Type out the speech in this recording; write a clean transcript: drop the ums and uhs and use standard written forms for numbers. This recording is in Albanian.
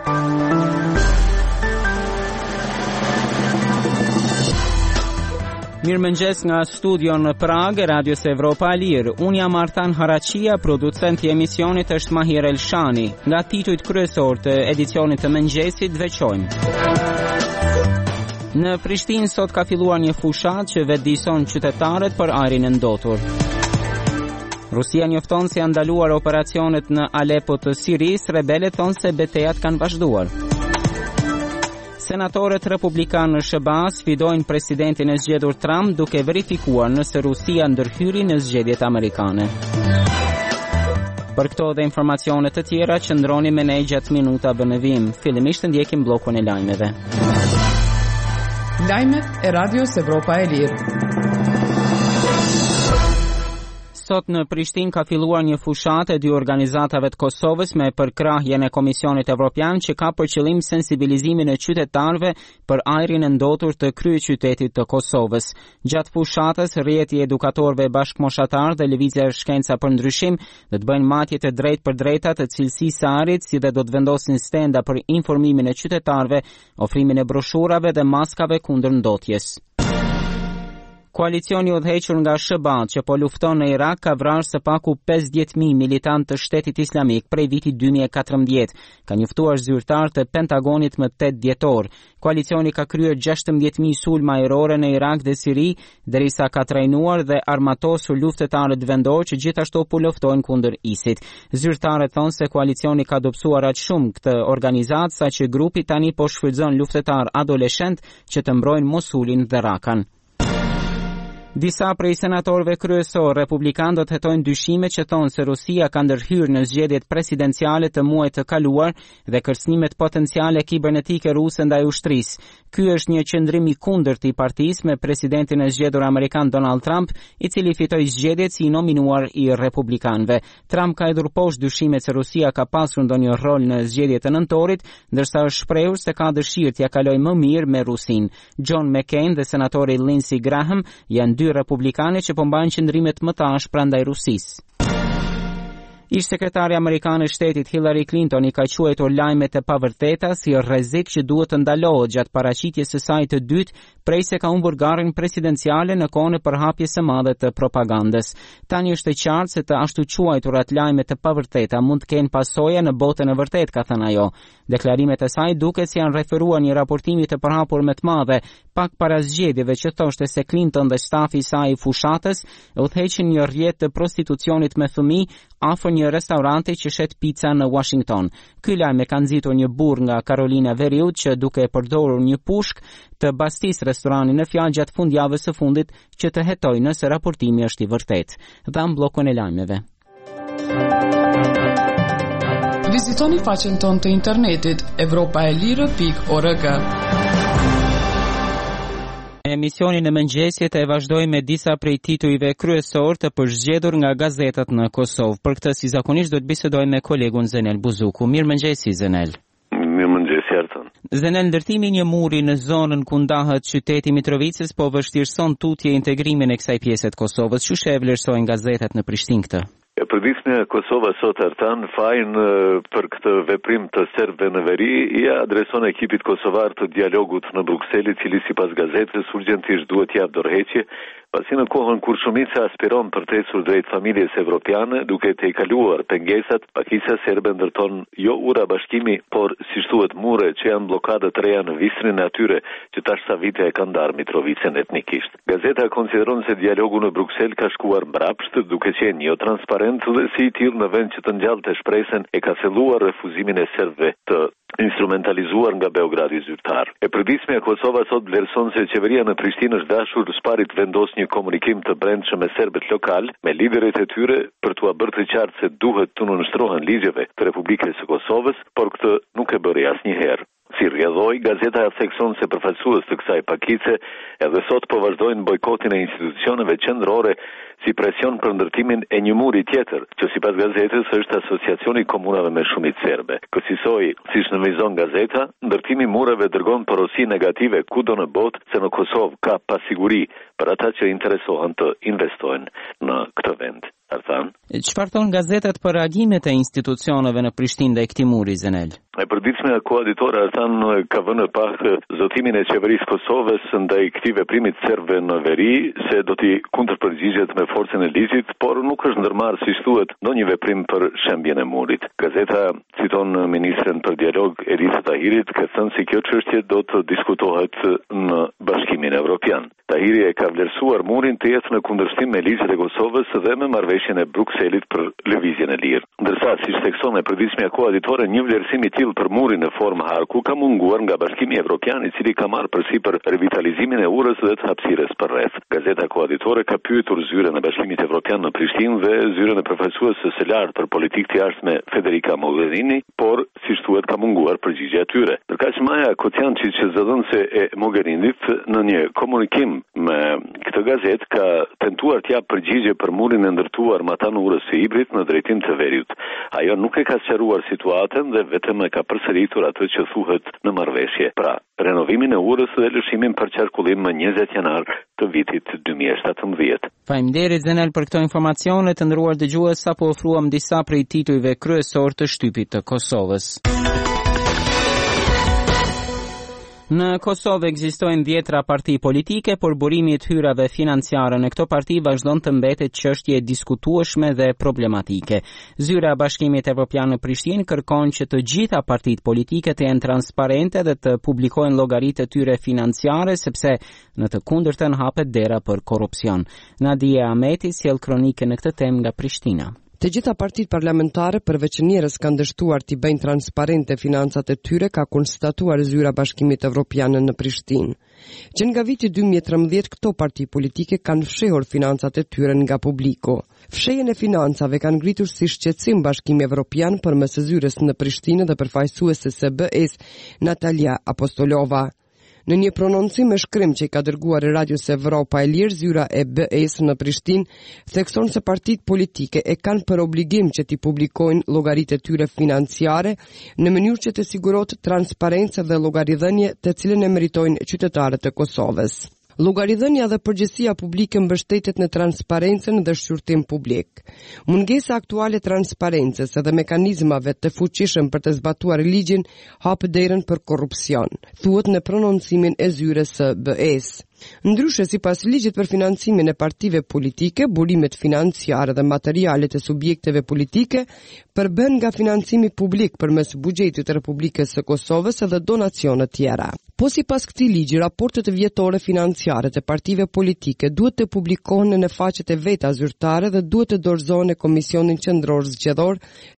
Mirëmëngjes nga studio në Prag, Radios Evropa e Lirë. Unë jam Artan Haraqia, producent i emisionit është Mahir Elshani. Nga titujt kryesor të edicionit të mëngjesit veçojmë. Në Prishtinë sot ka filluar një fushat që vetëdijson qytetarët për ajrin e ndotur. Rusia njofton se janë ndaluar operacionet në Alepo të Sirisë, rebelët thonë se betejat kanë vazhduar. Senatorët republikanë në SBA sfidojnë presidentin e zgjedhur Trump duke verifikuar nëse Rusia ndërhyri në zgjedhjet amerikane. Për këto dhe informacione të tjera qëndroni me ne gjatë minutave në vim. Fillimisht ndjekim bllokun e lajmeve. Lajmet e Radios Evropa e Lirë. Sot në Prishtinë ka filluar një fushat e dy organizatave të Kosovës me përkrahjen e Komisionit Evropian që ka për qëllim sensibilizimin e qytetarëve për ajrin e ndotur të kryeqytetit të Kosovës. Gjatë fushatës, rrjeti i edukatorëve bashkëmoshatar dhe lëvizja Shkenca për Ndryshim do të bëjnë matje të drejtpërdrejta të cilësisë së ajrit, si dhe do të vendosin stenda për informimin e qytetarëve, ofrimin e broshurave dhe maskave kundër ndotjes. Koalicioni udhëhequr nga SBA që po lufton në Irak ka vrarë së paku 50.000 militant të Shtetit Islamik prej vitit 2014, ka njoftuar zyrtar të Pentagonit më 8 dhjetor. Koalicioni ka kryer 16.000 sulma ajrore në Irak dhe Siri, derisa ka trajnuar dhe armatosur luftëtarët vendor që gjithashtu po luftojnë kundër ISIS. Zyrtarët thonë se koalicioni ka dobësuar aq shumë këtë organizatë saqë grupi tani po shfrytëzon luftëtar adoleshent që të mbrojnë Mosulin dhe Rakan. Disa prej senatorëve kryesor republikan do të hetojnë dyshime që thonë se Rusia ka ndërhyrë në zgjedhjet presidenciale të muajit të kaluar dhe kërcënimet potenciale kibernetike ruse ndaj ushtrisë. Ky është një qëndrim i kundërt i partisë me presidentin e zgjedhur amerikan Donald Trump, i cili fitoi zgjedhjet si i nominuar i republikanëve. Trump ka hedhur poshtë dyshimet se Rusia ka pasur ndonjë rol në zgjedhjet e nëntorit, ndërsa është shprehur se ka dëshirë t'ia kalojë më mirë me Rusinë. John McCain dhe senatori Lindsey Graham janë dy republikanë që po mbajnë qëndrimet më të ashpra ndaj Rusisë. Ish sekretari amerikan e shtetit Hillary Clinton i ka quajtur lajmet e pavërteta si rrezik që duhet të ndalohet gjatë paraqitjes së saj të dytë prej se ka humbur garën presidenciale në kohën e përhapjes së madhe të propagandës. Tani është e qartë se të ashtu quajturat lajme të pavërteta mund të kenë pasoja në botën e vërtetë, ka thënë ajo. Deklarimet e saj duket si janë referuar një raportimi të përhapur me të madhe pak para zgjedhjeve që thoshte se Clinton dhe stafi i saj i fushatës udhëheqin një rrjet të prostitucionit me fëmijë afër një restoranti që shet pica në Washington. Ky lajm e ka nxitur një burr nga Carolina Veriut që duke përdorur një pushk të bastis restoranin në fjalë gjatë fundjavës së fundit që të hetojë nëse raportimi është i vërtetë. Dham bllokun e lajmeve. Vizitoni faqen tonë të internetit evropaelire.org. Emisionin e mëngjesit e vazhdoi me disa prej titujve kryesor të përzgjedhur nga gazetat në Kosovë. Për këtë si zakonisht do të bisedoj me kolegun Zenel Buzuku. Mirëmëngjes Zenel. Mirëmëngjes Artan. Zenel, ndërtimi një muri në zonën ku ndahet qyteti Mitrovicës po vështirëson tutje integrimin e kësaj pjese të Kosovës. Çu e vlerësojnë gazetat në Prishtinë këtë? Përditshmja e Kosovës sot Artan fajin për këtë veprim të serbëve në veri i adreson ekipit kosovar të dialogut në Bruksel, i cili sipas gazetës urgjentisht duhet jap dorëheqje, pasi në kohën kur shumica aspiron për të ecur drejt familjes evropiane, duke të i kaluar pengesat, pakisja serbe ndërton jo ura bashkimi, por si thuhet mure që janë blokade të reja në visrin e atyre që tash sa vite e kanë ndarë Mitrovicën etnikisht. Gazeta konsideron se dialogu në Bruksel ka shkuar mbrapsht, duke qenë jo transparent dhe si i tillë në vend që të ngjallte shpresën e ka thelluar refuzimin e serbëve të instrumentalizuar nga Beogradi zyrtar. E përditshmja e Kosovës sot vlerëson se qeveria në Prishtinë është dashur sparit vendos një komunikim të brendshëm me serbët lokal, me liderët e tyre për t'u bërë të qartë se duhet të nënshtrohen ligjeve të Republikës së Kosovës, por këtë nuk e bëri asnjëherë. Si rrjedhoi, gazeta thekson se përfaqësues të kësaj pakice edhe sot po vazhdojnë bojkotin e institucioneve qendrore si presion për ndërtimin e një muri tjetër, që sipas gazetës është Asociacioni i Komunave me Shumicë Serbe. Kësaj, siç nënvizon gazeta, ndërtimi i mureve dërgon porosi negative kudo në botë se në Kosovë ka pasiguri për ata që interesohen të investojnë në këtë vend. Çfarë thon gazetat për reagimet e institucioneve në Prishtinë ndaj këtij muri, Zenel? E përditshme koaditore ka vënë pak zotimin e qeverisë Kosovës ndaj këtij veprimi të serbëve në veri se do t'i kundërpërgjigjet me forcën e ligjit, por nuk është ndërmarrë siç thuhet ndonjë veprim për shembjen e murit. Gazeta citon ministren për dialog Eris Tahirit, ka thënë se kjo çështje do të diskutohet në Bashkimin Evropian. Tahiri e ka vlerësuar murin të jetë në kundërshtim me ligjet e Kosovës dhe me marrëveshjen e Brukselit për lëvizjen e lirë. Ndërsa, siç thekson e përditshmja koaditore, një vlerësim i tillë për murin në formë harku ka munguar nga Bashkimi Evropian, i cili ka marrë përsipër revitalizimin e urës dhe të hapësirës përreth. Gazeta koaditore ka pyetur zyren e Bashkimit Evropian në Prishtinë dhe zyren e përfaqësuesës së lartë për politikë të jashtme Federica Mogherini, por siç thuhet ka munguar përgjigje atyre. Ndërkaq Maja Kociançi, zëdhënëse e Mogherinit, në një komunikim me këtë gazetë ka tentuar të japë përgjigje për murin e ndërtuar Matanurës së Ibrit në drejtim të veriut. Ajo nuk e ka sqaruar situatën dhe vetëm e ka përsëritur atë që thuhet në marrëveshje. Pra, renovimin e urës dhe lëshimin për qarkullim më 20 janar të vitit 2017. Faleminderit Zenel për këto informacione. Të nderuar dëgjues, sapo ofruam disa prej titujve kryesor të shtypit të Kosovës. Në Kosovë ekzistojnë 10 parti politike, por burimi i hyrave financiare në këto parti vazhdon të mbetet çështje e diskutueshme dhe problematike. Zyra e Bashkimit Evropian në Prishtinë kërkon që të gjitha partitë politike të jenë transparente dhe të publikojnë llogaritë e tyre financiare, sepse në të kundërtën hapet dera për korrupsion. Nadia Ahmeti sjell kronikën në këtë temë nga Prishtina. Të gjitha partitë parlamentare përveç njerëz kanë dështuar t'i bëjnë transparente financat e tyre, ka konstatuar Zyra e Bashkimit Evropian në Prishtinë. Që nga viti 2013 këto parti politike kanë fshehur financat e tyre nga publiku. Fshehjen e financave kanë ngritur si shqetësim Bashkimi Evropian përmes zyrës në Prishtinë dhe përfaqësuesës së BE-s Natalia Apostolova. Në një prononcim me shkrim që i ka dërguar Radios Evropa e Lirë, zyra e BE-s në Prishtinë thekson se partitë politike e kanë për obligim që t'i publikojnë llogaritë e tyre financiare në mënyrë që të sigurohet transparencë dhe llogaridhënie të cilën e meritojnë qytetarët e Kosovës. Llogaridhënia dhe përgjegjësia publike mbështetet në transparencën dhe shqyrtim publik. Mungesa aktuale e transparencës dhe mekanizmave të fuqishëm për të zbatuar ligjin hap derën për korrupsion, thuhet në prononcimin e zyrës së BE-s. Ndryshe, sipas ligjit për financimin e partive politike, burimet financiare dhe materialet e subjekteve politike përbën nga financimi publik përmes buxhetit të Republikës së Kosovës dhe donacione tjera. Po sipas këtij ligji, raportet vjetore financiare të partive politike duhet të publikohen në faqet e veta zyrtare dhe duhet të dorëzohen në Komisionin Qendror Zgjedhor